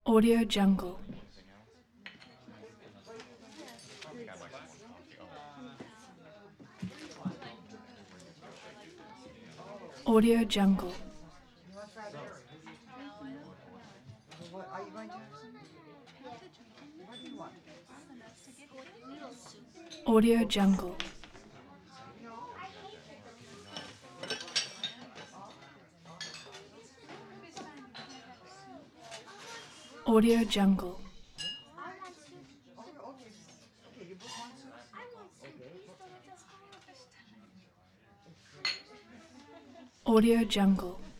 Audio Jungle. Audio Jungle. What are you going to? What do you want? Audio Jungle. Audio Jungle. Okay, you both want soup? Okay. Audio Jungle.